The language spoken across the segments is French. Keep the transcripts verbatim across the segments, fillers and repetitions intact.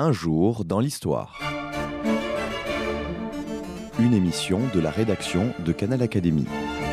Un jour dans l'histoire. Une émission de la rédaction de Canal Académie.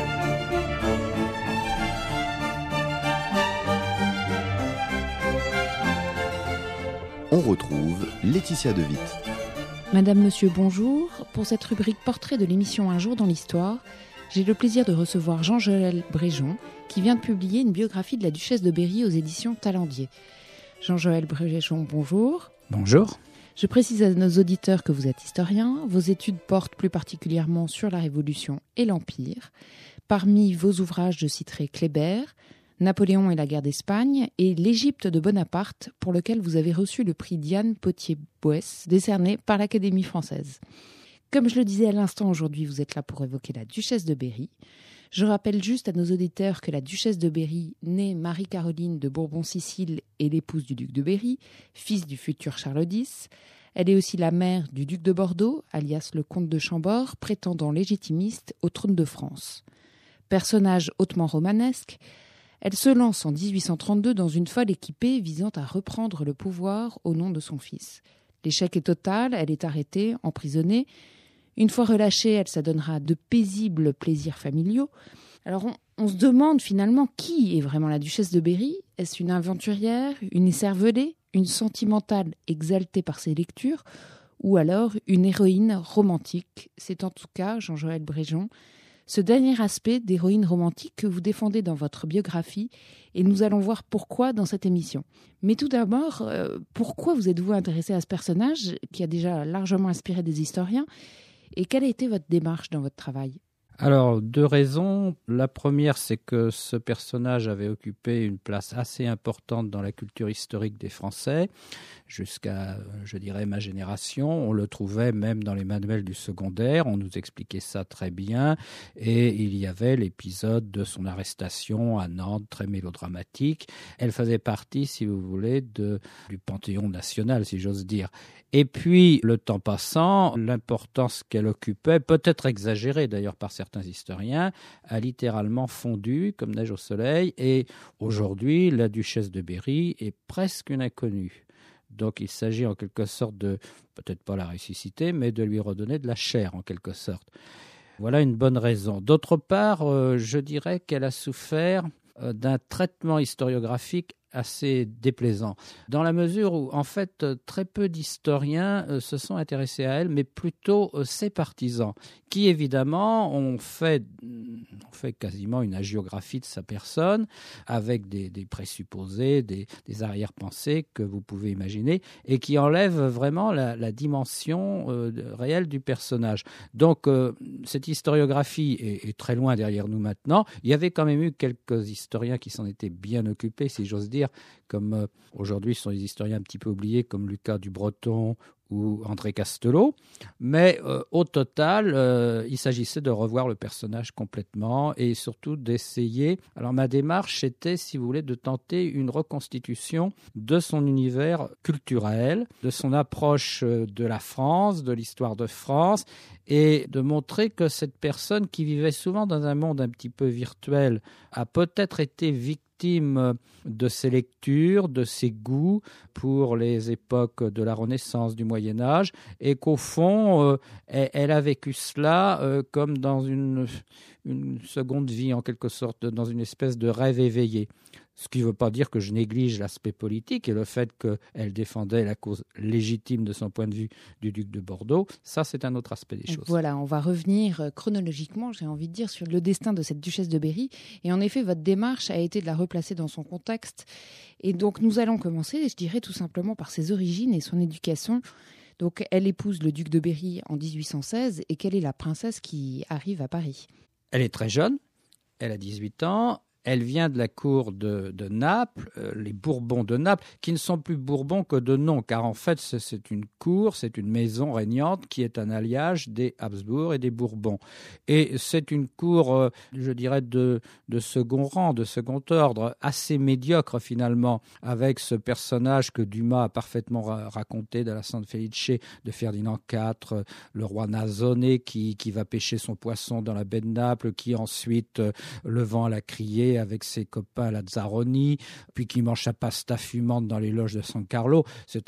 On retrouve Laetitia De Witt. Madame, Monsieur, bonjour. Pour cette rubrique portrait de l'émission Un jour dans l'histoire, j'ai le plaisir de recevoir Jean-Joël Bréjon, qui vient de publier une biographie de la duchesse de Berry aux éditions Talendier. Jean-Joël Bréjon, bonjour. Bonjour. Je précise à nos auditeurs que vous êtes historien. Vos études portent plus particulièrement sur la Révolution et l'Empire. Parmi vos ouvrages, je citerai Kléber, Napoléon et la guerre d'Espagne et l'Égypte de Bonaparte, pour lequel vous avez reçu le prix Diane Potier-Boès, décerné par l'Académie française. Comme je le disais à l'instant, aujourd'hui, vous êtes là pour évoquer la duchesse de Berry. Je rappelle juste à nos auditeurs que la duchesse de Berry, née Marie-Caroline de Bourbon-Sicile, est l'épouse du duc de Berry, fils du futur Charles X. Elle est aussi la mère du duc de Bordeaux, alias le comte de Chambord, prétendant légitimiste au trône de France. Personnage hautement romanesque, elle se lance en dix-huit cent trente-deux dans une folle équipée visant à reprendre le pouvoir au nom de son fils. L'échec est total, elle est arrêtée, emprisonnée. Une fois relâchée, elle s'adonnera à de paisibles plaisirs familiaux. Alors on, on se demande finalement qui est vraiment la duchesse de Berry. Est-ce une aventurière, une écervelée, une sentimentale exaltée par ses lectures, ou alors une héroïne romantique? C'est en tout cas, Jean-Joël Bréjon, ce dernier aspect d'héroïne romantique que vous défendez dans votre biographie, et nous allons voir pourquoi dans cette émission. Mais tout d'abord, euh, pourquoi vous êtes-vous intéressé à ce personnage qui a déjà largement inspiré des historiens, et quelle a été votre démarche dans votre travail ? Alors, deux raisons. La première, c'est que ce personnage avait occupé une place assez importante dans la culture historique des Français. Jusqu'à, je dirais, ma génération, on le trouvait même dans les manuels du secondaire, on nous expliquait ça très bien, et il y avait l'épisode de son arrestation à Nantes, très mélodramatique. Elle faisait partie, si vous voulez, de, du panthéon national, si j'ose dire. Et puis, le temps passant, l'importance qu'elle occupait, peut-être exagérée d'ailleurs par certains historiens, a littéralement fondu comme neige au soleil, et aujourd'hui, la duchesse de Berry est presque une inconnue. Donc il s'agit en quelque sorte de, peut-être pas la ressusciter, mais de lui redonner de la chair en quelque sorte. Voilà une bonne raison. D'autre part, euh, je dirais qu'elle a souffert euh, d'un traitement historiographique assez déplaisant, dans la mesure où, en fait, très peu d'historiens euh, se sont intéressés à elle, mais plutôt euh, ses partisans, qui, évidemment, ont fait, ont fait quasiment une hagiographie de sa personne, avec des, des présupposés, des, des arrière-pensées que vous pouvez imaginer, et qui enlèvent vraiment la, la dimension euh, réelle du personnage. Donc, euh, cette historiographie est, est très loin derrière nous maintenant. Il y avait quand même eu quelques historiens qui s'en étaient bien occupés, si j'ose dire, comme euh, aujourd'hui ce sont des historiens un petit peu oubliés comme Lucas Dubreton ou André Castelot, mais euh, au total, euh, il s'agissait de revoir le personnage complètement et surtout d'essayer. Alors ma démarche était, si vous voulez, de tenter une reconstitution de son univers culturel, de son approche de la France, de l'histoire de France, et de montrer que cette personne qui vivait souvent dans un monde un petit peu virtuel a peut-être été victime de ses lectures, de ses goûts pour les époques de la Renaissance, du Moyen-Âge, et qu'au fond, euh, elle a vécu cela euh, comme dans une, une seconde vie, en quelque sorte, dans une espèce de rêve éveillé. Ce qui ne veut pas dire que je néglige l'aspect politique et le fait qu'elle défendait la cause légitime de son point de vue du duc de Bordeaux. Ça, c'est un autre aspect des choses. Voilà, on va revenir chronologiquement, j'ai envie de dire, sur le destin de cette duchesse de Berry. Et en effet, votre démarche a été de la replacer dans son contexte. Et donc, nous allons commencer, je dirais, tout simplement par ses origines et son éducation. Donc, elle épouse le duc de Berry en dix-huit cent seize. Et quelle est la princesse qui arrive à Paris ? Elle est très jeune, elle a dix-huit ans. Elle vient de la cour de, de Naples, euh, les Bourbons de Naples, qui ne sont plus Bourbons que de nom, car en fait c'est, c'est une cour, c'est une maison régnante qui est un alliage des Habsbourg et des Bourbons. Et c'est une cour, euh, je dirais, de, de second rang, de second ordre, assez médiocre finalement, avec ce personnage que Dumas a parfaitement ra- raconté de la San Felice de Ferdinand quatre, euh, le roi Nasonnet qui, qui va pêcher son poisson dans la baie de Naples, qui ensuite, euh, le vent à la criée, avec ses copains Lazzaroni, puis qui mange sa pasta fumante dans les loges de San Carlo. C'est un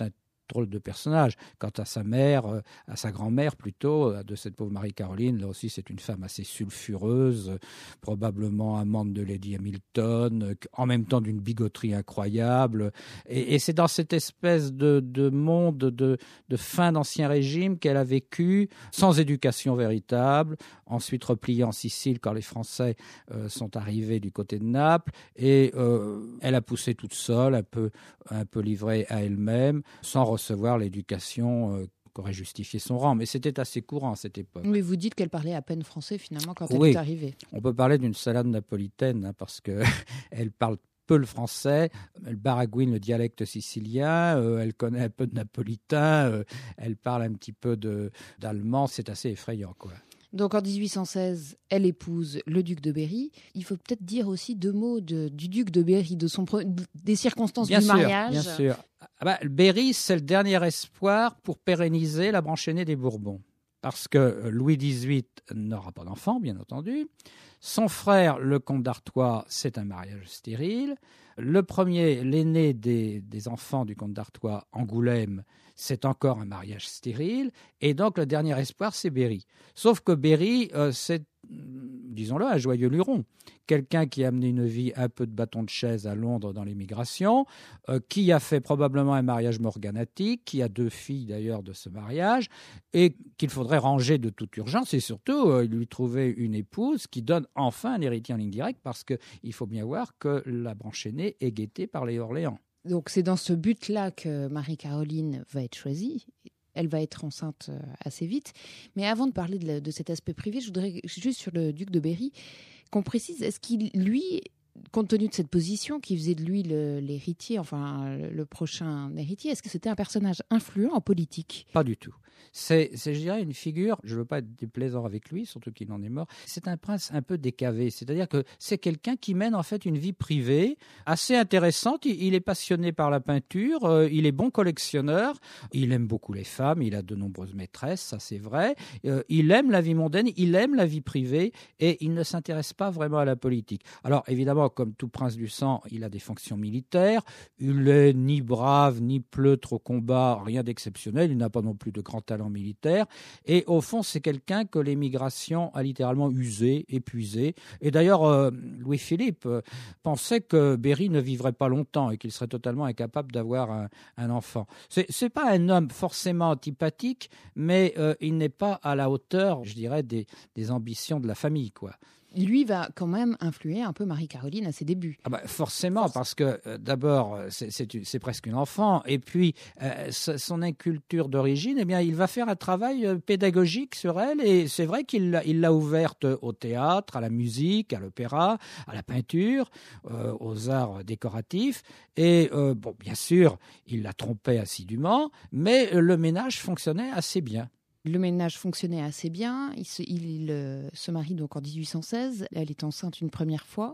drôle de personnage. Quant à sa mère, euh, à sa grand-mère plutôt, de cette pauvre Marie-Caroline, là aussi c'est une femme assez sulfureuse, euh, probablement amante de Lady Hamilton, euh, en même temps d'une bigoterie incroyable. Et, et c'est dans cette espèce de, de monde de, de fin d'Ancien Régime qu'elle a vécu, sans éducation véritable, ensuite repliée en Sicile quand les Français euh, sont arrivés du côté de Naples, et euh, elle a poussé toute seule, un peu, un peu livrée à elle-même, sans recevoir l'éducation euh, qu'aurait justifié son rang. Mais c'était assez courant à cette époque. Mais vous dites qu'elle parlait à peine français finalement quand elle oui, est arrivée. On peut parler d'une salade napolitaine hein, parce qu'elle parle peu le français, elle baragouine le dialecte sicilien, euh, elle connaît un peu de napolitain, euh, elle parle un petit peu de, d'allemand, c'est assez effrayant, quoi. Donc en dix-huit cent seize, elle épouse le duc de Berry. Il faut peut-être dire aussi deux mots de, du duc de Berry, de son, des circonstances bien du sûr, mariage. Bien sûr. Ah bah, Berry, c'est le dernier espoir pour pérenniser la branche aînée des Bourbons. Parce que Louis dix-huit n'aura pas d'enfant, bien entendu. Son frère, le comte d'Artois, c'est un mariage stérile. Le premier, l'aîné des, des enfants du comte d'Artois, Angoulême, c'est encore un mariage stérile. Et donc, le dernier espoir, c'est Berry. Sauf que Berry, euh, c'est, disons-le, un joyeux luron. Quelqu'un qui a mené une vie un peu de bâton de chaise à Londres dans l'émigration, euh, qui a fait probablement un mariage morganatique, qui a deux filles d'ailleurs de ce mariage, et qu'il faudrait ranger de toute urgence, et surtout euh, lui trouver une épouse qui donne enfin un héritier en ligne directe, parce qu'il faut bien voir que la branche aînée est guettée par les Orléans. Donc c'est dans ce but-là que Marie-Caroline va être choisie. Elle va être enceinte assez vite. Mais avant de parler de, la, de cet aspect privé, je voudrais juste sur le duc de Berry qu'on précise, est-ce qu'il, lui, compte tenu de cette position qui faisait de lui le, l'héritier, enfin le prochain héritier, est-ce que c'était un personnage influent en politique ? Pas du tout. C'est, c'est, je dirais, une figure, je ne veux pas être déplaisant avec lui, surtout qu'il en est mort, c'est un prince un peu décavé, c'est-à-dire que c'est quelqu'un qui mène en fait une vie privée assez intéressante, il, il est passionné par la peinture, euh, il est bon collectionneur, il aime beaucoup les femmes, il a de nombreuses maîtresses, ça c'est vrai, euh, il aime la vie mondaine, il aime la vie privée et il ne s'intéresse pas vraiment à la politique. Alors évidemment, comme tout prince du sang, il a des fonctions militaires, il n'est ni brave, ni pleutre au combat, rien d'exceptionnel, il n'a pas non plus de grand talent militaire, et au fond c'est quelqu'un que l'émigration a littéralement usé, épuisé, et d'ailleurs euh, Louis-Philippe euh, pensait que Berry ne vivrait pas longtemps et qu'il serait totalement incapable d'avoir un, un enfant. C'est, c'est pas un homme forcément antipathique, mais euh, il n'est pas à la hauteur, je dirais, des, des ambitions de la famille, quoi. Lui va quand même influer un peu Marie-Caroline à ses débuts. Ah bah forcément, parce que euh, d'abord, c'est, c'est, c'est presque une enfant, et puis euh, son inculture d'origine, eh bien, il va faire un travail euh, pédagogique sur elle, et c'est vrai qu'il l'a, il l'a ouverte au théâtre, à la musique, à l'opéra, à la peinture, euh, aux arts décoratifs, et euh, bon, bien sûr, il la trompait assidûment, mais le ménage fonctionnait assez bien. Le ménage fonctionnait assez bien. Il se, il, il, euh, se marie donc en dix-huit cent seize. Elle est enceinte une première fois.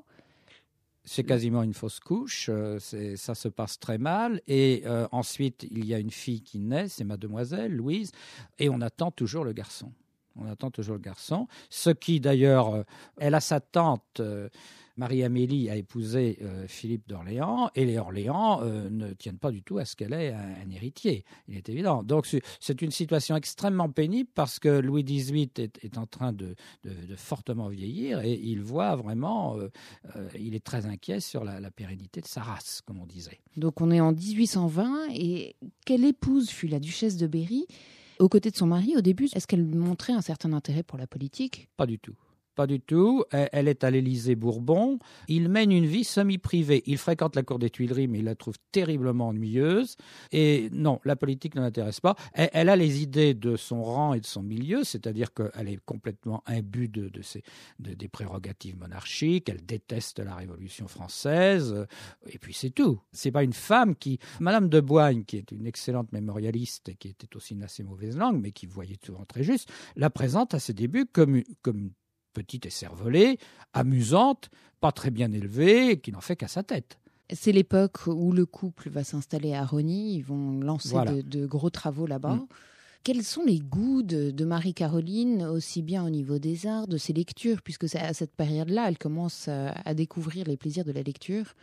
C'est quasiment une fausse couche. Euh, c'est, ça se passe très mal. Et euh, ensuite, il y a une fille qui naît, c'est mademoiselle Louise. Et on attend toujours le garçon. On attend toujours le garçon. Ce qui, d'ailleurs, euh, elle a sa tante... Euh, Marie-Amélie a épousé euh, Philippe d'Orléans, et les Orléans euh, ne tiennent pas du tout à ce qu'elle ait un, un héritier, il est évident. Donc c'est, c'est une situation extrêmement pénible parce que Louis dix-huit est, est en train de, de, de fortement vieillir et il voit vraiment, euh, euh, il est très inquiet sur la, la pérennité de sa race, comme on disait. Donc on est en dix-huit cent vingt, et quelle épouse fut la duchesse de Berry aux côtés de son mari au début? Est-ce qu'elle montrait un certain intérêt pour la politique? Pas du tout. Pas du tout. Elle est à l'Élysée Bourbon. Il mène une vie semi-privée. Il fréquente la cour des Tuileries, mais il la trouve terriblement ennuyeuse. Et non, la politique ne l'intéresse pas. Elle, elle a les idées de son rang et de son milieu, c'est-à-dire qu'elle est complètement imbue de, de ses, de, des prérogatives monarchiques. Elle déteste la Révolution française. Et puis c'est tout. C'est pas une femme qui... Madame de Boigne, qui est une excellente mémorialiste et qui était aussi une assez mauvaise langue, mais qui voyait souvent très juste, la présente à ses débuts comme, comme petite et cervelée, amusante, pas très bien élevée, qui n'en fait qu'à sa tête. C'est l'époque où le couple va s'installer à Rosny, ils vont lancer voilà. de, de gros travaux là-bas. Mmh. Quels sont les goûts de, de Marie-Caroline, aussi bien au niveau des arts, de ses lectures, puisque c'est à cette période-là, elle commence à, à découvrir les plaisirs de la lecture?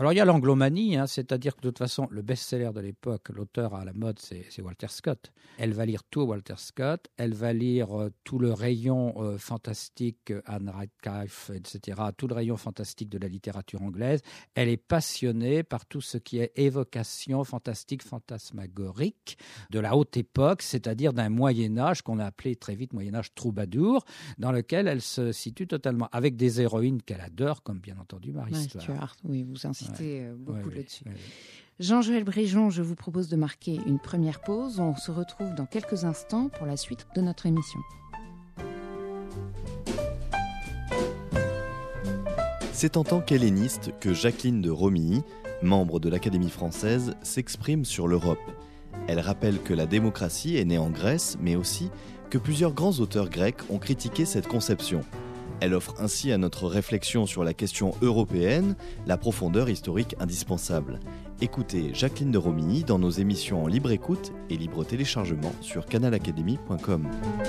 Alors il y a l'anglomanie, hein, c'est-à-dire que de toute façon, le best-seller de l'époque, l'auteur à la mode, c'est, c'est Walter Scott. Elle va lire tout Walter Scott, elle va lire euh, tout le rayon euh, fantastique, Anne Radcliffe, et cetera, tout le rayon fantastique de la littérature anglaise. Elle est passionnée par tout ce qui est évocation fantastique, fantasmagorique de la haute époque, c'est-à-dire d'un Moyen-Âge qu'on a appelé très vite Moyen-Âge troubadour, dans lequel elle se situe totalement, avec des héroïnes qu'elle adore, comme bien entendu Marie ouais, Stuart. Stuart. Oui, vous insistez ouais. beaucoup ouais, là-dessus. Ouais, ouais. Jean-Joël Bréjon, je vous propose de marquer une première pause. On se retrouve dans quelques instants pour la suite de notre émission. C'est en tant qu'helléniste que Jacqueline de Romilly, membre de l'Académie française, s'exprime sur l'Europe. Elle rappelle que la démocratie est née en Grèce, mais aussi que plusieurs grands auteurs grecs ont critiqué cette conception. Elle offre ainsi à notre réflexion sur la question européenne la profondeur historique indispensable. Écoutez Jacqueline de Romilly dans nos émissions en libre écoute et libre téléchargement sur canal académie point com.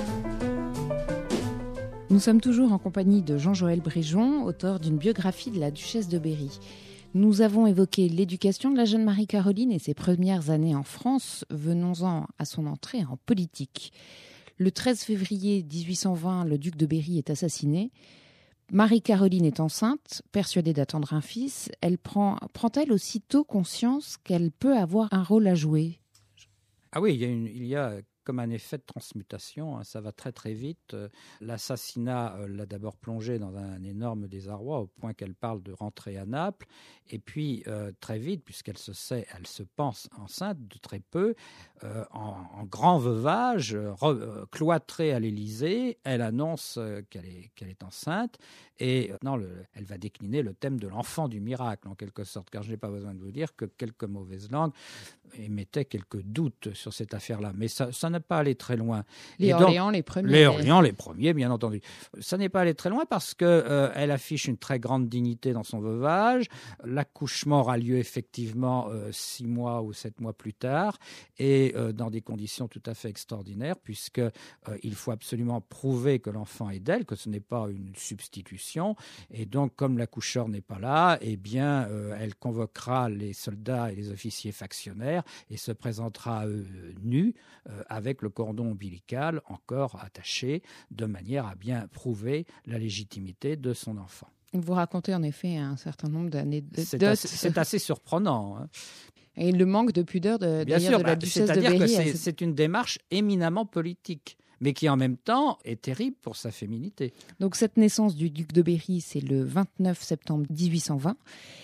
Nous sommes toujours en compagnie de Jean-Joël Bréjon, auteur d'une biographie de la duchesse de Berry. Nous avons évoqué l'éducation de la jeune Marie-Caroline et ses premières années en France. Venons-en à son entrée en politique. Le treize février dix-huit cent vingt, le duc de Berry est assassiné. Marie-Caroline est enceinte, persuadée d'attendre un fils. Elle prend, prend-elle aussitôt conscience qu'elle peut avoir un rôle à jouer ? Ah oui, il y a, une, il y a comme un effet de transmutation, hein, ça va très très vite. L'assassinat euh, l'a d'abord plongée dans un énorme désarroi au point qu'elle parle de rentrer à Naples. Et puis euh, très vite, puisqu'elle se sait, elle se pense enceinte de très peu, euh, en, en grand veuvage, re, euh, cloîtrée à l'Élysée, elle annonce euh, qu'elle est, qu'elle est enceinte. Et euh, non, le, elle va décliner le thème de l'enfant du miracle, en quelque sorte, car je n'ai pas besoin de vous dire que quelques mauvaises langues émettaient quelques doutes sur cette affaire-là. Mais ça, ça n'a pas allé très loin. Les et Orléans, donc, les premiers. Les Orléans, les premiers, bien entendu. Ça n'est pas allé très loin parce qu'elle euh, affiche une très grande dignité dans son veuvage. L'accouchement aura lieu effectivement euh, six mois ou sept mois plus tard et euh, dans des conditions tout à fait extraordinaires puisque euh, il faut absolument prouver que l'enfant est d'elle, que ce n'est pas une substitution. Et donc, comme l'accoucheur n'est pas là, eh bien, euh, elle convoquera les soldats et les officiers factionnaires et se présentera à eux nus euh, avec le cordon ombilical encore attaché de manière à bien prouver la légitimité de son enfant. Vous racontez en effet un certain nombre d'anecdotes. C'est assez, c'est assez surprenant. Hein. Et le manque de pudeur de, bien sûr, de la bah, duchesse de c'est-à-dire Berry. que c'est, elle... c'est une démarche éminemment politique, mais qui en même temps est terrible pour sa féminité. Donc cette naissance du duc de Berry, c'est le vingt-neuf septembre dix-huit cent vingt.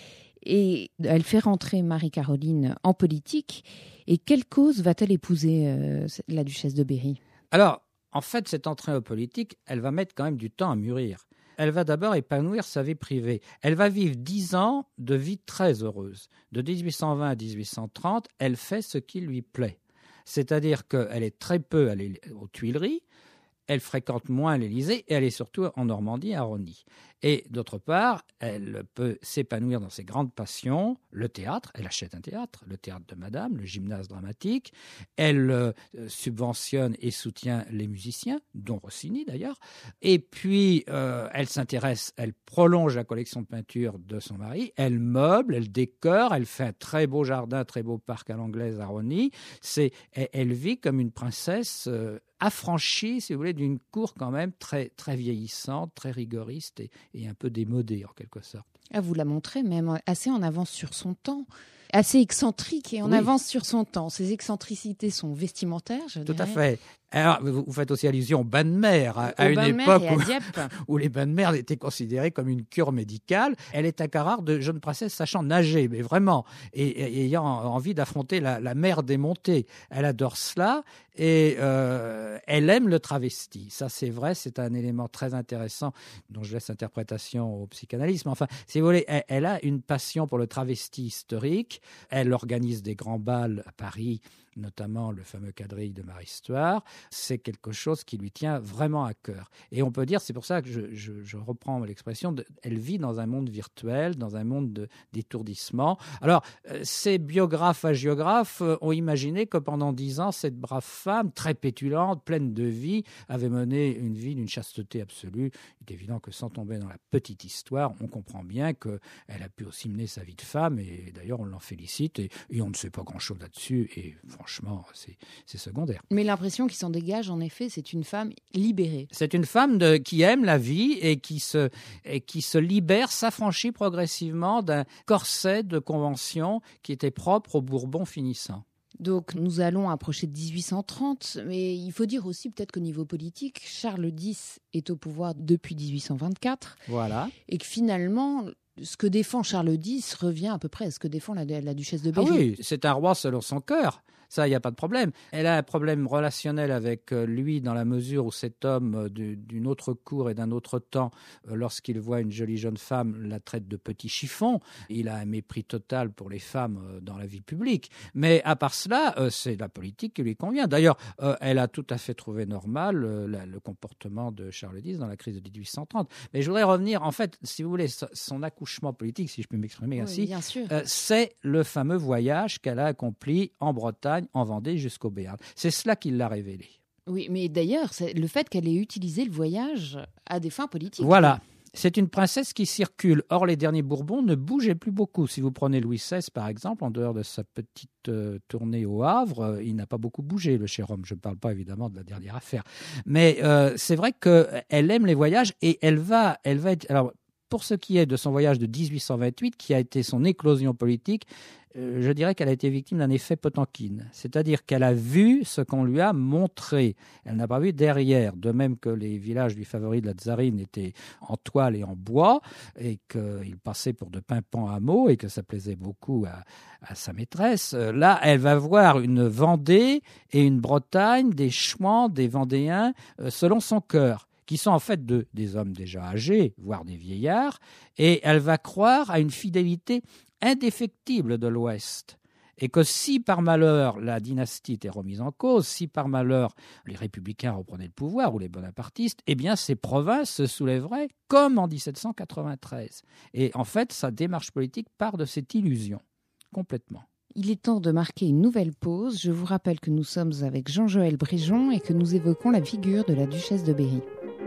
Et elle fait rentrer Marie-Caroline en politique. Et quelle cause va-t-elle épouser, euh, la duchesse de Berry ? Alors, en fait, cette entrée en politique, elle va mettre quand même du temps à mûrir. Elle va d'abord épanouir sa vie privée. Elle va vivre dix ans de vie très heureuse. De dix-huit cent vingt à dix-huit cent trente, elle fait ce qui lui plaît. C'est-à-dire qu'elle est très peu allée aux Tuileries, elle fréquente moins l'Élysée et elle est surtout en Normandie, à Rosny. Et d'autre part, elle peut s'épanouir dans ses grandes passions, le théâtre, elle achète un théâtre, le théâtre de Madame, le gymnase dramatique, elle euh, subventionne et soutient les musiciens, dont Rossini d'ailleurs, et puis euh, elle s'intéresse, elle prolonge la collection de peinture de son mari, elle meuble, elle décore, elle fait un très beau jardin, très beau parc à l'anglaise à Rosny, c'est, elle, elle vit comme une princesse euh, affranchie, si vous voulez, d'une cour quand même très, très vieillissante, très rigoriste et, et un peu démodée en quelque sorte. Ah, vous la montrez même assez en avance sur son temps, assez excentrique et en oui. avance sur son temps. Ses excentricités sont vestimentaires, je Tout dirais. à fait. Alors, vous, vous faites aussi allusion aux bains de mer, à, à Au une bain de mer époque et à où, Dieppe. où les bains de mer étaient considérés comme une cure médicale. Elle est un cas rare de jeune princesse sachant nager, mais vraiment, et, et ayant envie d'affronter la, la mer démontée. Elle adore cela et euh, elle aime le travesti. Ça, c'est vrai, c'est un élément très intéressant dont je laisse interprétation au psychanalyse. Enfin, si vous voulez, elle, elle a une passion pour le travesti historique. Elle organise des grands bals à Paris notamment le fameux quadrille de Marie Stuart, c'est quelque chose qui lui tient vraiment à cœur. Et on peut dire, c'est pour ça que je, je, je reprends l'expression, de, elle vit dans un monde virtuel, dans un monde de, d'étourdissement. Alors, euh, ces biographes hagiographes euh, ont imaginé que pendant dix ans, cette brave femme, très pétulante, pleine de vie, avait mené une vie d'une chasteté absolue. Il est évident que sans tomber dans la petite histoire, on comprend bien qu'elle a pu aussi mener sa vie de femme, et d'ailleurs, on l'en félicite, et, et on ne sait pas grand-chose là-dessus, et franchement, c'est, c'est secondaire. Mais l'impression qui s'en dégage, en effet, c'est une femme libérée. C'est une femme de, qui aime la vie et qui se, et qui se libère, s'affranchit progressivement d'un corset de conventions qui était propre au Bourbon finissant. Donc nous allons approcher de dix-huit cent trente, mais il faut dire aussi peut-être qu'au niveau politique, Charles X est au pouvoir depuis dix-huit cent vingt-quatre. Voilà. Et que finalement, ce que défend Charles X revient à peu près à ce que défend la, la duchesse de Berry. Ah oui, c'est un roi selon son cœur. Ça, il n'y a pas de problème. Elle a un problème relationnel avec lui dans la mesure où cet homme d'une autre cour et d'un autre temps, lorsqu'il voit une jolie jeune femme, la traite de petit chiffon. Il a un mépris total pour les femmes dans la vie publique. Mais à part cela, c'est la politique qui lui convient. D'ailleurs, elle a tout à fait trouvé normal le comportement de Charles X dans la crise de dix-huit cent trente. Mais je voudrais revenir, en fait, si vous voulez, son accouchement politique, si je peux m'exprimer oui, ainsi, bien sûr. c'est le fameux voyage qu'elle a accompli en Bretagne, en Vendée jusqu'au Béarn. C'est cela qui l'a révélé. Oui, mais d'ailleurs, c'est le fait qu'elle ait utilisé le voyage à des fins politiques. Voilà. C'est une princesse qui circule. Or, les derniers Bourbons ne bougeaient plus beaucoup. Si vous prenez Louis seize, par exemple, en dehors de sa petite euh, tournée au Havre, euh, il n'a pas beaucoup bougé, le cher homme. Je ne parle pas évidemment de la dernière affaire. Mais euh, c'est vrai qu'elle aime les voyages et elle va, elle va être... Alors, pour ce qui est de son voyage de dix-huit cent vingt-huit, qui a été son éclosion politique, euh, je dirais qu'elle a été victime d'un effet Potemkine. C'est-à-dire qu'elle a vu ce qu'on lui a montré. Elle n'a pas vu derrière. De même que les villages du favori de la tsarine étaient en toile et en bois, et qu'il passait pour de pimpants hameaux, et que ça plaisait beaucoup à, à sa maîtresse. Là, elle va voir une Vendée et une Bretagne, des Chouans, des Vendéens, euh, selon son cœur, qui sont en fait de, des hommes déjà âgés, voire des vieillards, et elle va croire à une fidélité indéfectible de l'Ouest. Et que si par malheur la dynastie était remise en cause, si par malheur les républicains reprenaient le pouvoir ou les bonapartistes, eh bien ces provinces se soulèveraient comme en dix-sept cent quatre-vingt-treize. Et en fait, sa démarche politique part de cette illusion, complètement. Il est temps de marquer une nouvelle pause. Je vous rappelle que nous sommes avec Jean-Joël Bréjon et que nous évoquons la figure de la duchesse de Berry.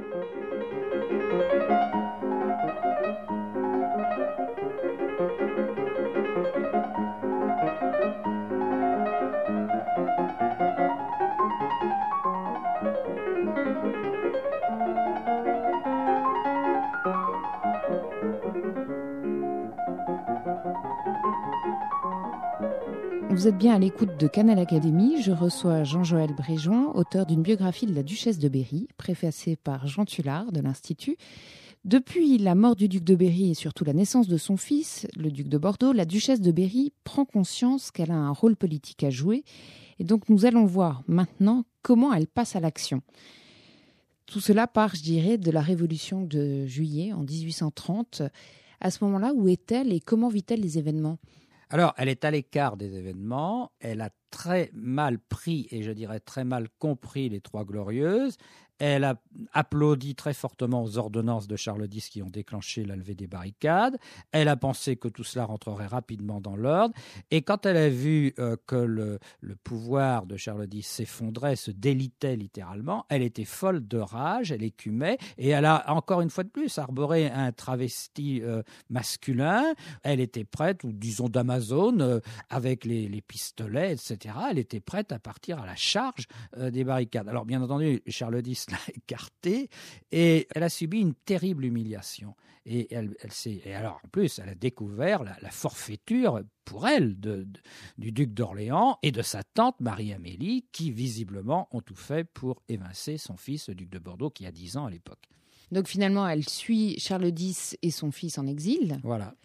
Vous êtes bien à l'écoute de Canal Académie. Je reçois Jean-Joël Bréjon, auteur d'une biographie de la duchesse de Berry, préfacée par Jean Tullard de l'Institut. Depuis la mort du duc de Berry et surtout la naissance de son fils, le duc de Bordeaux, la duchesse de Berry prend conscience qu'elle a un rôle politique à jouer. Et donc nous allons voir maintenant comment elle passe à l'action. Tout cela part, je dirais, de la Révolution de juillet en dix-huit cent trente. À ce moment-là, où est-elle et comment vit-elle les événements ? Alors, elle est à l'écart des événements, elle a très mal pris, et je dirais très mal compris, les Trois Glorieuses. Elle a applaudi très fortement aux ordonnances de Charles X qui ont déclenché la levée des barricades. Elle a pensé que tout cela rentrerait rapidement dans l'ordre. Et quand elle a vu euh, que le, le pouvoir de Charles X s'effondrait, se délitait littéralement, elle était folle de rage, elle écumait. Et elle a, encore une fois de plus, arboré un travesti euh, masculin. Elle était prête, ou disons d'Amazon, euh, avec les, les pistolets, et cetera. Elle était prête à partir à la charge euh, des barricades. Alors, bien entendu, Charles X l'a écartée et elle a subi une terrible humiliation. Et, elle, elle s'est, et alors, en plus, elle a découvert la, la forfaiture pour elle de, de, du duc d'Orléans et de sa tante Marie-Amélie qui, visiblement, ont tout fait pour évincer son fils, le duc de Bordeaux, qui a dix ans à l'époque. Donc finalement, elle suit Charles X et son fils en exil. Voilà.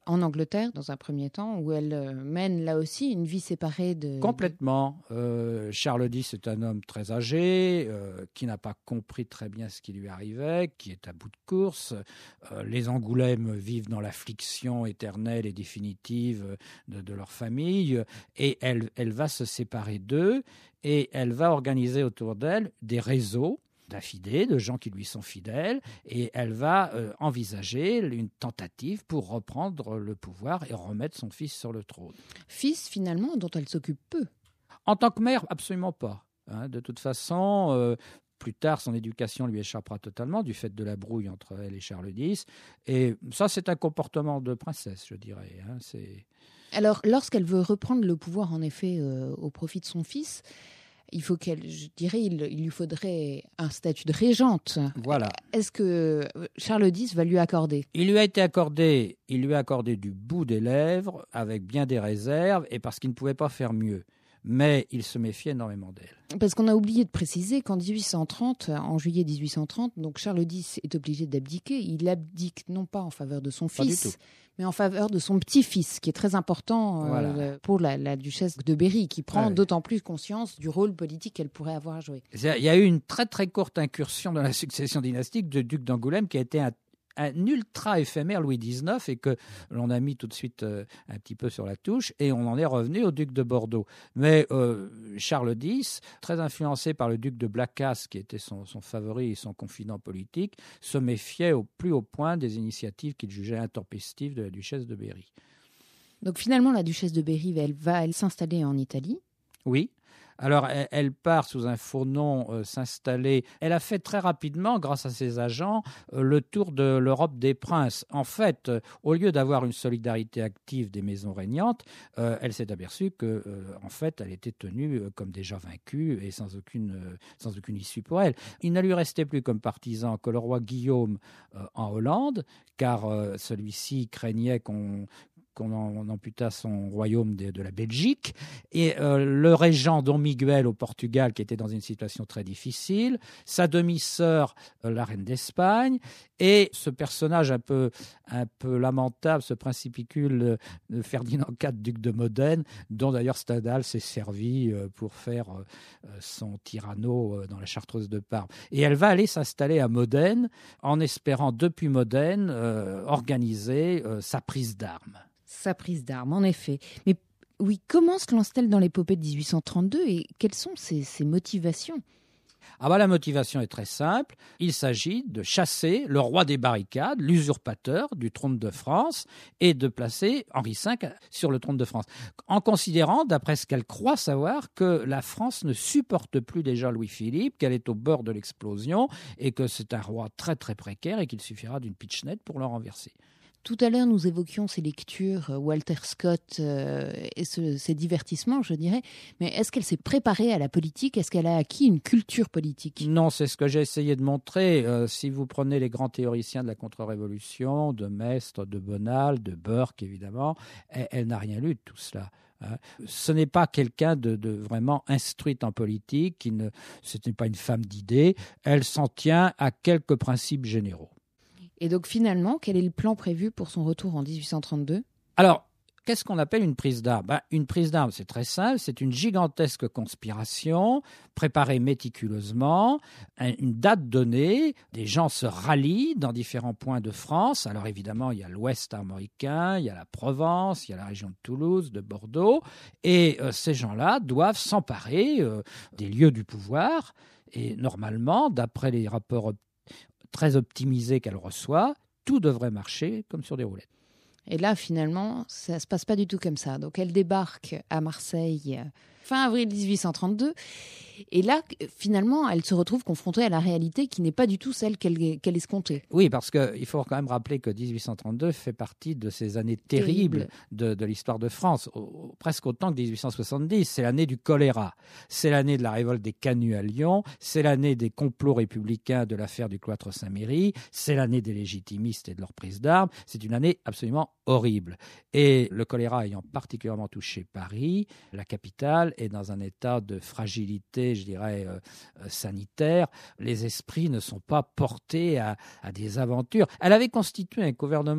en Angleterre, dans un premier temps, où elle euh, mène là aussi une vie séparée de... Complètement. Euh, Charles X est un homme très âgé, euh, qui n'a pas compris très bien ce qui lui arrivait, qui est à bout de course. Euh, les Angoulême vivent dans l'affliction éternelle et définitive de, de leur famille, et elle, elle va se séparer d'eux, et elle va organiser autour d'elle des réseaux d'affidés, de gens qui lui sont fidèles, et elle va euh, envisager une tentative pour reprendre le pouvoir et remettre son fils sur le trône. Fils, finalement, dont elle s'occupe peu. En tant que mère, absolument pas. Hein. De toute façon, euh, plus tard, son éducation lui échappera totalement du fait de la brouille entre elle et Charles X. Et ça, c'est un comportement de princesse, je dirais. Hein. C'est... Alors, lorsqu'elle veut reprendre le pouvoir, en effet, euh, au profit de son fils, il faut qu'elle, je dirais, il, il lui faudrait un statut de régente. Voilà. Est-ce que Charles X va lui accorder ? Il lui a été accordé, il lui a accordé du bout des lèvres, avec bien des réserves, et parce qu'il ne pouvait pas faire mieux. Mais il se méfiait énormément d'elle. Parce qu'on a oublié de préciser qu'en dix-huit cent trente, en juillet dix-huit cent trente, donc Charles X est obligé d'abdiquer. Il abdique non pas en faveur de son pas fils, mais en faveur de son petit-fils, qui est très important voilà. euh, pour la, la duchesse de Berry, qui prend ouais. d'autant plus conscience du rôle politique qu'elle pourrait avoir à jouer. Il y a eu une très très courte incursion dans la succession dynastique de duc d'Angoulême qui a été un un ultra éphémère Louis dix-neuf et que l'on a mis tout de suite euh, un petit peu sur la touche et on en est revenu au duc de Bordeaux. Mais euh, Charles X, très influencé par le duc de Blacas, qui était son, son favori et son confident politique, se méfiait au plus haut point des initiatives qu'il jugeait intempestives de la duchesse de Berry. Donc finalement, la duchesse de Berry, elle va elle, s'installer en Italie. Oui. Alors, elle part sous un faux nom euh, s'installer. Elle a fait très rapidement, grâce à ses agents, euh, le tour de l'Europe des princes. En fait, euh, au lieu d'avoir une solidarité active des maisons régnantes, euh, elle s'est aperçue que, euh, en fait, elle était tenue euh, comme déjà vaincue et sans aucune, euh, sans aucune issue pour elle. Il ne lui restait plus comme partisan que le roi Guillaume euh, en Hollande, car euh, celui-ci craignait qu'on qu'on en amputât son royaume de, de la Belgique, et euh, le régent Dom Miguel au Portugal, qui était dans une situation très difficile, sa demi-sœur, euh, la reine d'Espagne, et ce personnage un peu, un peu lamentable, ce principicule de Ferdinand quatre, duc de Modène, dont d'ailleurs Stendhal s'est servi euh, pour faire euh, son Tyranno euh, dans la Chartreuse de Parme. Et elle va aller s'installer à Modène, en espérant depuis Modène euh, organiser euh, sa prise d'armes. Sa prise d'armes, en effet. Mais oui, comment se lance-t-elle dans l'épopée de dix-huit cent trente-deux et quelles sont ses, ses motivations ? Ah bah, la motivation est très simple. Il s'agit de chasser le roi des barricades, l'usurpateur du trône de France, et de placer Henri cinq sur le trône de France. En considérant, d'après ce qu'elle croit savoir, que la France ne supporte plus déjà Louis-Philippe, qu'elle est au bord de l'explosion, et que c'est un roi très très précaire et qu'il suffira d'une pitchounette pour le renverser. Tout à l'heure, nous évoquions ces lectures, Walter Scott euh, et ce, ces divertissements, je dirais. Mais est-ce qu'elle s'est préparée à la politique ? Est-ce qu'elle a acquis une culture politique ? Non, c'est ce que j'ai essayé de montrer. Euh, si vous prenez les grands théoriciens de la contre-révolution, de Maistre, de Bonald, de Burke, évidemment, elle, elle n'a rien lu de tout cela. Hein. Ce n'est pas quelqu'un de, de vraiment instruite en politique, qui ne, ce n'est pas une femme d'idées. Elle s'en tient à quelques principes généraux. Et donc finalement, quel est le plan prévu pour son retour en dix-huit cent trente-deux ? Alors, qu'est-ce qu'on appelle une prise d'armes ? Ben, une prise d'armes, c'est très simple, c'est une gigantesque conspiration préparée méticuleusement, une date donnée, des gens se rallient dans différents points de France. Alors évidemment, il y a l'Ouest armoricain, il y a la Provence, il y a la région de Toulouse, de Bordeaux, et euh, ces gens-là doivent s'emparer euh, des lieux du pouvoir, et normalement, d'après les rapports très optimisée qu'elle reçoit, tout devrait marcher comme sur des roulettes. Et là, finalement, ça ne se passe pas du tout comme ça. Donc, elle débarque à Marseille fin avril dix-huit cent trente-deux. Et là, finalement, elle se retrouve confrontée à la réalité qui n'est pas du tout celle qu'elle, qu'elle escomptait. Oui, parce qu'il faut quand même rappeler que dix-huit cent trente-deux fait partie de ces années terribles Terrible. de, de l'histoire de France, au, presque autant que dix-huit cent soixante-dix. C'est l'année du choléra, c'est l'année de la révolte des Canuts à Lyon, c'est l'année des complots républicains de l'affaire du cloître Saint-Méry, c'est l'année des légitimistes et de leur prise d'armes. C'est une année absolument horrible. Et le choléra ayant particulièrement touché Paris, la capitale est dans un état de fragilité, je dirais, euh, euh, sanitaire. Les esprits ne sont pas portés à, à des aventures. Elle avait constitué un gouvernement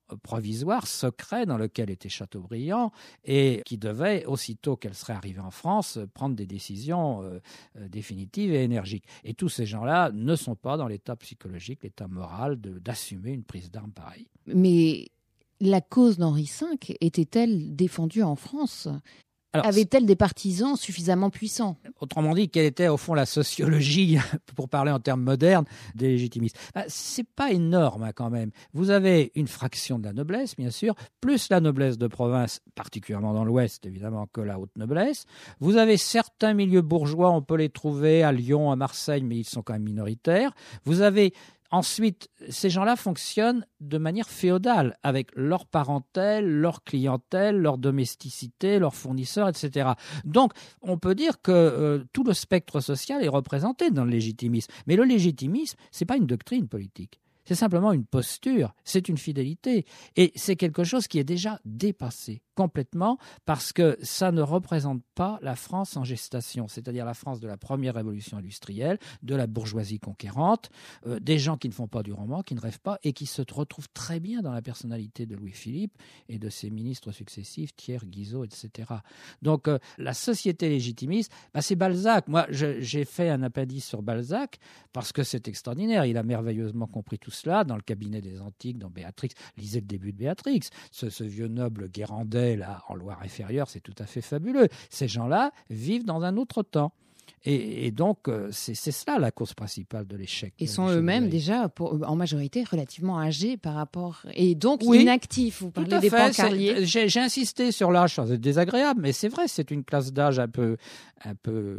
provisoire, secret, dans lequel était Chateaubriand, et qui devait, aussitôt qu'elle serait arrivée en France, prendre des décisions euh, euh, définitives et énergiques. Et tous ces gens-là ne sont pas dans l'état psychologique, l'état moral de, d'assumer une prise d'armes pareille. Mais la cause d'Henri cinq était-elle défendue en France ? Alors, avait-elle des partisans suffisamment puissants ? Autrement dit, quelle était au fond la sociologie, pour parler en termes modernes, des légitimistes ? Ben, c'est pas énorme hein, quand même. Vous avez une fraction de la noblesse, bien sûr, plus la noblesse de province, particulièrement dans l'Ouest, évidemment, que la haute noblesse. Vous avez certains milieux bourgeois, on peut les trouver à Lyon, à Marseille, mais ils sont quand même minoritaires. Vous avez Ensuite, ces gens-là fonctionnent de manière féodale, avec leur parentèle, leur clientèle, leur domesticité, leurs fournisseurs, et cetera. Donc, on peut dire que euh, tout le spectre social est représenté dans le légitimisme. Mais le légitimisme, ce n'est pas une doctrine politique. C'est simplement une posture, c'est une fidélité. Et c'est quelque chose qui est déjà dépassé complètement parce que ça ne représente pas la France en gestation, c'est-à-dire la France de la première révolution industrielle, de la bourgeoisie conquérante, euh, des gens qui ne font pas du roman, qui ne rêvent pas et qui se retrouvent très bien dans la personnalité de Louis-Philippe et de ses ministres successifs, Thiers, Guizot, et cetera. Donc euh, la société légitimiste, bah, c'est Balzac. Moi, je, j'ai fait un appendice sur Balzac parce que c'est extraordinaire. Il a merveilleusement compris tout cela dans le cabinet des Antiques, dans Béatrix. Lisez le début de Béatrix. Ce, ce vieux noble guérandais, là, en Loire-Inférieure, c'est tout à fait fabuleux. Ces gens-là vivent dans un autre temps. Et, et donc, c'est, c'est cela la cause principale de l'échec. Ils sont eux-mêmes déjà, pour, en majorité, relativement âgés par rapport... Et donc oui, inactifs. Vous parlez des Pancaliers. J'ai, j'ai insisté sur l'âge, c'est désagréable, mais c'est vrai, c'est une classe d'âge un peu, un peu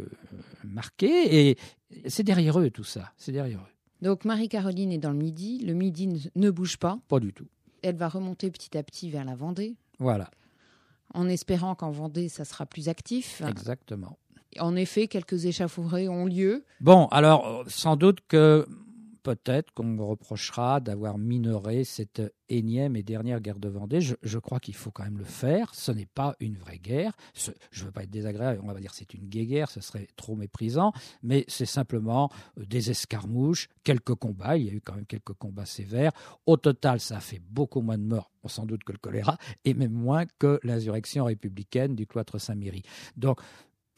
marquée. Et c'est derrière eux, tout ça. C'est derrière eux. Donc, Marie-Caroline est dans le Midi. Le Midi ne, ne bouge pas. Pas du tout. Elle va remonter petit à petit vers la Vendée. Voilà. En espérant qu'en Vendée, ça sera plus actif. Exactement. En effet, quelques échauffourées ont lieu. Bon, alors, sans doute que peut-être qu'on me reprochera d'avoir minoré cette énième et dernière guerre de Vendée. Je, je crois qu'il faut quand même le faire. Ce n'est pas une vraie guerre. Ce, je ne veux pas être désagréable, on va dire que c'est une guerre, ce serait trop méprisant, mais c'est simplement des escarmouches, quelques combats. Il y a eu quand même quelques combats sévères. Au total, ça a fait beaucoup moins de morts, sans doute que le choléra, et même moins que l'insurrection républicaine du cloître Saint-Méry. Donc, pourquoi ?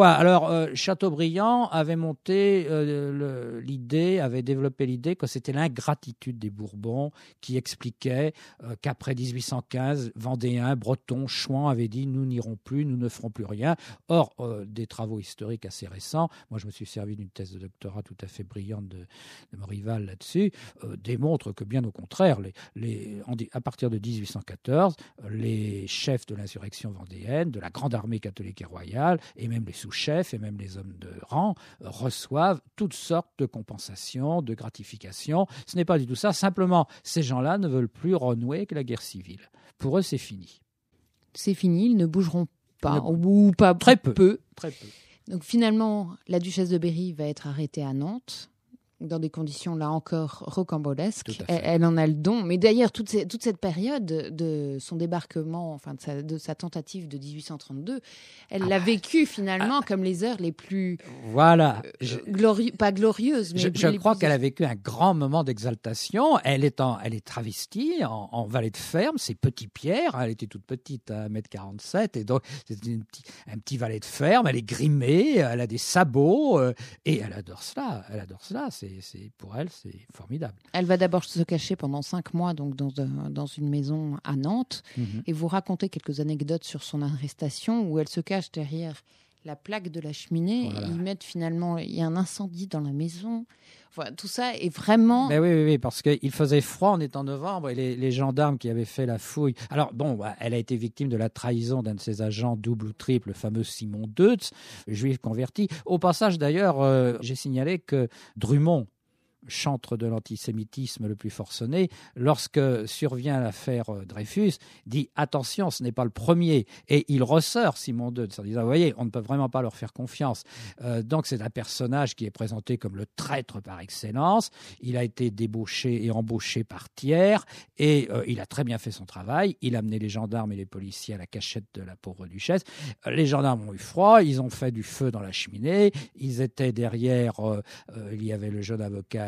Alors, euh, Chateaubriand avait monté euh, le, l'idée, avait développé l'idée que c'était l'ingratitude des Bourbons qui expliquait euh, qu'après dix-huit cent quinze, Vendéens, Bretons, Chouans avaient dit « nous n'irons plus, nous ne ferons plus rien ». Or, euh, des travaux historiques assez récents, moi je me suis servi d'une thèse de doctorat tout à fait brillante de, de mon rival là-dessus, euh, démontrent que bien au contraire, les, les, à partir de dix-huit cent quatorze, les chefs de l'insurrection vendéenne, de la grande armée catholique et royale, et même les sous-chefs et même les hommes de rang euh, reçoivent toutes sortes de compensations, de gratifications. Ce n'est pas du tout ça. Simplement, ces gens-là ne veulent plus renouer avec la guerre civile. Pour eux, c'est fini. C'est fini, ils ne bougeront pas, ne... ou pas très peu. peu. Très peu. Donc finalement, la duchesse de Berry va être arrêtée à Nantes, dans des conditions, là encore, rocambolesques. Elle, elle en a le don. Mais d'ailleurs, toute, ces, toute cette période de son débarquement, enfin de sa, de sa tentative de dix-huit cent trente-deux, elle ah l'a bah, vécue finalement ah, comme les heures les plus... Voilà. Euh, je, glori- pas glorieuses, mais... Je, plus, je les crois plus... qu'elle a vécu un grand moment d'exaltation. Elle est, en, elle est travestie en, en valet de ferme. C'est Petit Pierre. Elle était toute petite, à un mètre quarante-sept. Et donc, c'est une petit, un petit valet de ferme. Elle est grimée. Elle a des sabots. Euh, et elle adore cela. Elle adore cela. C'est C'est, c'est, pour elle, c'est formidable. Elle va d'abord se cacher pendant cinq mois donc dans, dans une maison à Nantes mm-hmm. et vous raconter quelques anecdotes sur son arrestation où elle se cache derrière la plaque de la cheminée. Voilà. Ils mettent finalement, il y a un incendie dans la maison. Voilà, tout ça est vraiment... Mais oui, oui, oui, parce qu'il faisait froid, on est en novembre, et les, les gendarmes qui avaient fait la fouille... Alors, bon, bah, elle a été victime de la trahison d'un de ses agents, double ou triple, le fameux Simon Deutz, juif converti. Au passage, d'ailleurs, euh, j'ai signalé que Drummond, chantre de l'antisémitisme le plus forcené, lorsque survient l'affaire Dreyfus, dit « Attention, ce n'est pas le premier ». Et il ressort Simon Deutz en disant « Vous voyez, on ne peut vraiment pas leur faire confiance euh, ». Donc c'est un personnage qui est présenté comme le traître par excellence. Il a été débauché et embauché par Thiers et euh, il a très bien fait son travail. Il a amené les gendarmes et les policiers à la cachette de la pauvre duchesse. Les gendarmes ont eu froid, ils ont fait du feu dans la cheminée. Ils étaient derrière, euh, euh, il y avait le jeune avocat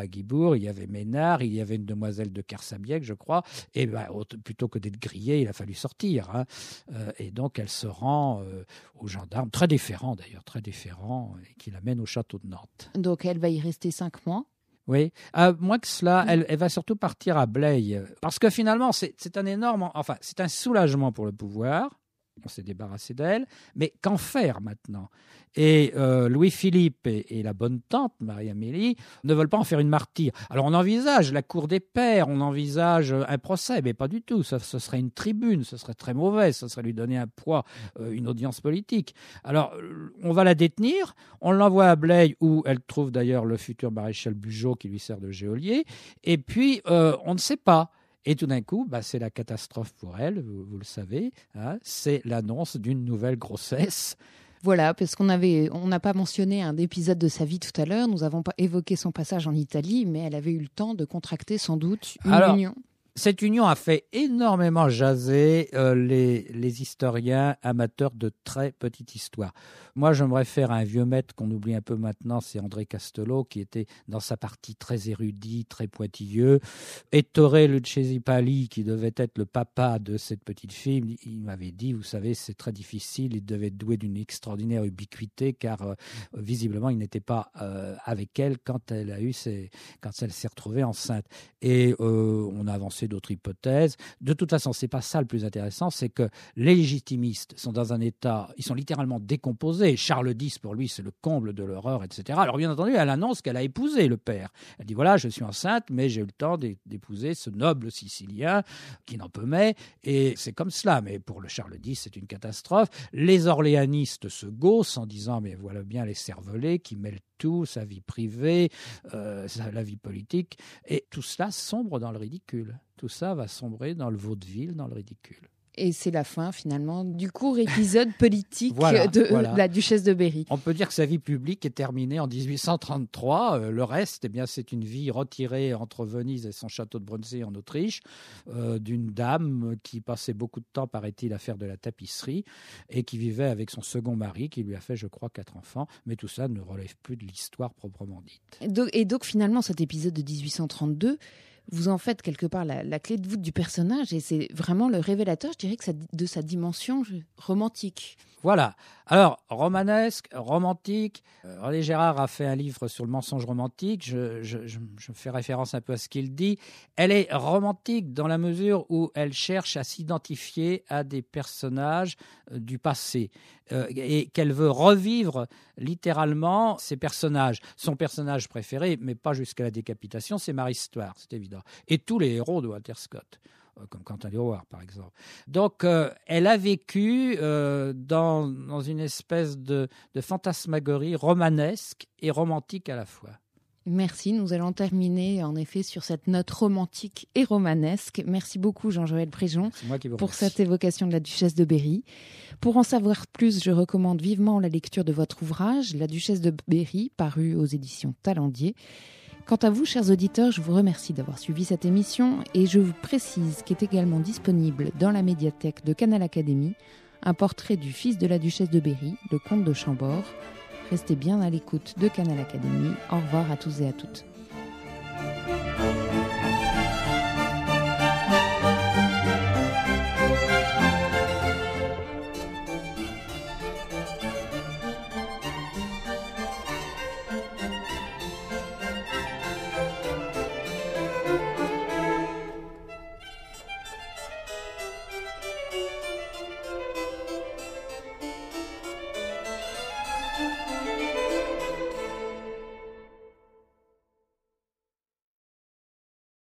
Guibourg, il y avait Ménard, il y avait une demoiselle de Kersabiec, je crois, et ben, plutôt que d'être grillée, il a fallu sortir. Hein. Euh, et donc elle se rend euh, aux gendarmes, très déférents d'ailleurs, très déférents, et qui l'amènent au château de Nantes. Donc elle va y rester cinq mois. Oui, euh, moins que cela, elle, elle va surtout partir à Blaye, parce que finalement, c'est, c'est un énorme, enfin, c'est un soulagement pour le pouvoir. On s'est débarrassé d'elle, mais qu'en faire maintenant ? Et euh, Louis-Philippe et, et la bonne tante, Marie-Amélie, ne veulent pas en faire une martyre. Alors on envisage la cour des pairs, on envisage un procès, mais pas du tout. Ça, ce serait une tribune, ce serait très mauvais, ce serait lui donner un poids, euh, une audience politique. Alors on va la détenir, on l'envoie à Blaye, où elle trouve d'ailleurs le futur maréchal Bugeaud qui lui sert de geôlier, et puis euh, on ne sait pas. Et tout d'un coup, bah, c'est la catastrophe pour elle, vous, vous le savez, hein, c'est l'annonce d'une nouvelle grossesse. Voilà, parce qu'on avait, on n'a pas mentionné un épisode de sa vie tout à l'heure, nous n'avons pas évoqué son passage en Italie, mais elle avait eu le temps de contracter sans doute une Alors, union. Cette union a fait énormément jaser euh, les, les historiens amateurs de très petite histoire. Moi, je me réfère à un vieux maître qu'on oublie un peu maintenant, c'est André Castelot, qui était dans sa partie très érudit, très pointilleux. Ettore Lucchesi Palli, qui devait être le papa de cette petite fille, il m'avait dit, vous savez, c'est très difficile, il devait être doué d'une extraordinaire ubiquité, car euh, visiblement, il n'était pas euh, avec elle quand elle a eu ses, quand elle s'est retrouvée enceinte. Et euh, on a avancé d'autres hypothèses. De toute façon, c'est pas ça le plus intéressant, c'est que les légitimistes sont dans un état, ils sont littéralement décomposés. Charles X, pour lui, c'est le comble de l'horreur, et cetera. Alors, bien entendu, elle annonce qu'elle a épousé le père. Elle dit, voilà, je suis enceinte, mais j'ai eu le temps d'épouser ce noble Sicilien qui n'en peut mais. Et c'est comme cela. Mais pour le Charles X, c'est une catastrophe. Les orléanistes se gaussent en disant, mais voilà bien les cervelets qui mêlent tout, sa vie privée, euh, la vie politique. Et tout cela sombre dans le ridicule. Tout ça va sombrer dans le vaudeville, dans le ridicule. Et c'est la fin, finalement, du court épisode politique voilà, de voilà. la duchesse de Berry. On peut dire que sa vie publique est terminée en dix-huit cent trente-trois. Euh, le reste, eh bien, c'est une vie retirée entre Venise et son château de Brunsee en Autriche, euh, d'une dame qui passait beaucoup de temps, paraît-il, à faire de la tapisserie et qui vivait avec son second mari, qui lui a fait, je crois, quatre enfants. Mais tout ça ne relève plus de l'histoire proprement dite. Et donc, et donc finalement, cet épisode de dix-huit cent trente-deux... vous en faites quelque part la, la clé de voûte du personnage et c'est vraiment le révélateur, je dirais, que ça, de sa dimension romantique. Voilà. Alors, romanesque, romantique. Euh, René Gérard a fait un livre sur le mensonge romantique. Je, je, je, je fais référence un peu à ce qu'il dit. Elle est romantique dans la mesure où elle cherche à s'identifier à des personnages euh, du passé euh, et qu'elle veut revivre littéralement ces personnages. Son personnage préféré, mais pas jusqu'à la décapitation, c'est Marie Stuart, c'est évident. Et tous les héros de Walter Scott, comme Quentin Leroy, par exemple. Donc, euh, elle a vécu euh, dans, dans une espèce de, de fantasmagorie romanesque et romantique à la fois. Merci, nous allons terminer en effet sur cette note romantique et romanesque. Merci beaucoup Jean-Joël Préjon pour cette évocation de la duchesse de Berry. Pour en savoir plus, je recommande vivement la lecture de votre ouvrage, La duchesse de Berry, paru aux éditions Talendier. Quant à vous, chers auditeurs, je vous remercie d'avoir suivi cette émission et je vous précise qu'est également disponible dans la médiathèque de Canal Académie un portrait du fils de la duchesse de Berry, le comte de Chambord. Restez bien à l'écoute de Canal Académie. Au revoir à tous et à toutes.